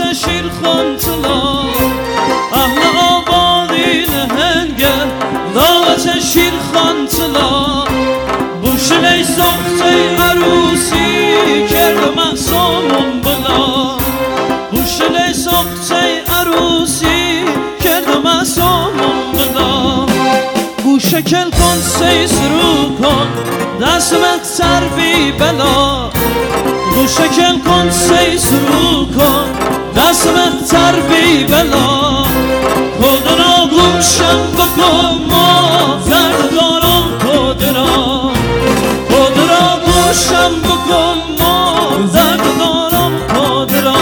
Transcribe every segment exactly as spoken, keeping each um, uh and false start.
شیر خونتلا اهل آبادین هنگل دعوت شیر خونتلا بوشلی سخته عروسی کرد محسومون بلا بوشلی سخته عروسی کرد محسومون بلا گوشکل کن سیس رو کن دست مقتر بی بلا گوشکل کن سیس رو کن دست مقتر بی بلا کدنا گوشم بکن ما درد دارم کدنا کدنا گوشم بکن ما درد دارم کدنا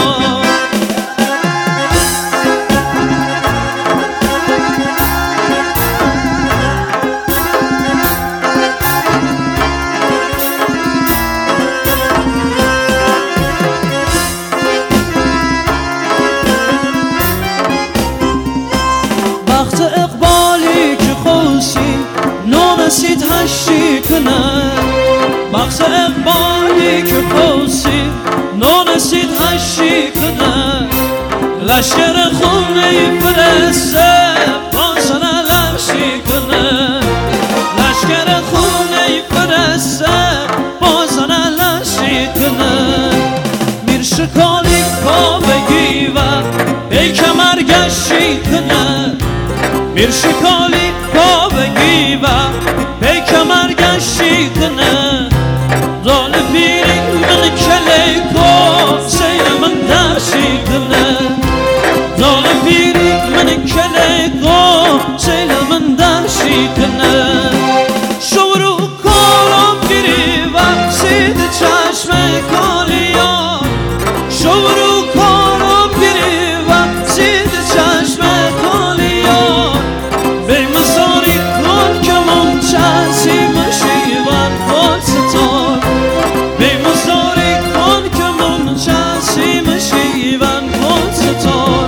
نسید هشتی کنه بخش اقبالی که خوصی نونسید هشتی کنه لشکر خونه فرسته بازنه لشی کنه لشکر خونه فرسته بازنه لشی کنه میر شکالی پا بگی و ای کمر گشتی کنه میر شکالی پا بگی و ای کمر گشتی کنه دال پیری من کلی کن سیر من درشی کنه دال پیری من کلی کن سیر من درشی کنه شورو کارم گیری و سید چشم کالیا شورو کارم گیری و سید چشم کالیا بی مزاری کن که منچسی مشیون کن ستار بی مزاری کن که منچسی مشیون کن ستار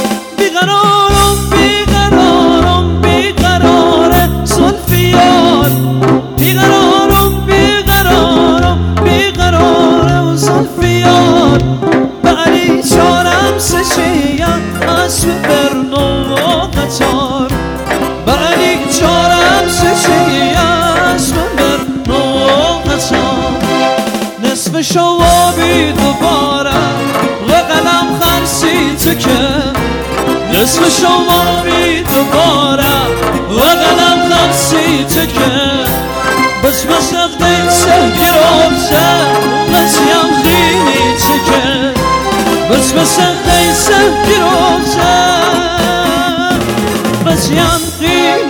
بیقرارم بیقرارم بیقرار زلفیار بیقرارم بیقرارم بیقرار زلفیار بعلی چارم سشیم اسب برنو و قطار بعلی چارم سشیم اسب برنو و قطار نصف شوابی دوباره و قلم خرسی تو که نصف شوابی دوباره و قلم خرسی تو که بس بس اقدی سهگی روزه بسیم خیلی چکه بس بس اقدی سهگی روزه بسیم خیلی